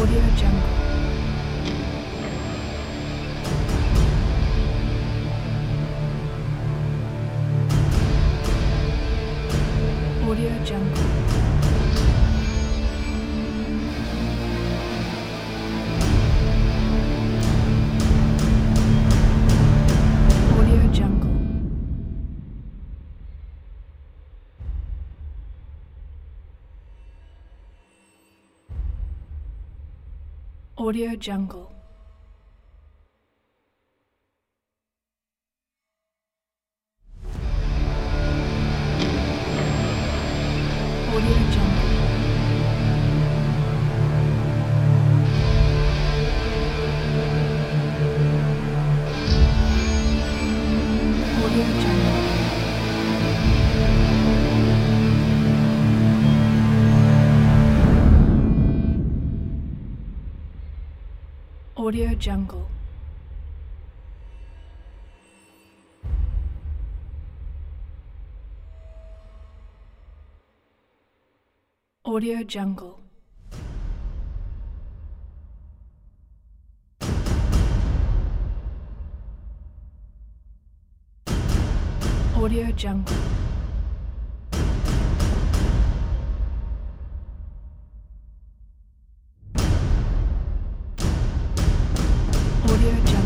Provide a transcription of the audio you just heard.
Audio Jungle. Audio Jungle. Audio Jungle. Audio Jungle. Audio Jungle. Audio Jungle. Audio Jungle. Audio Jungle. Audio Jungle. Audio Jungle.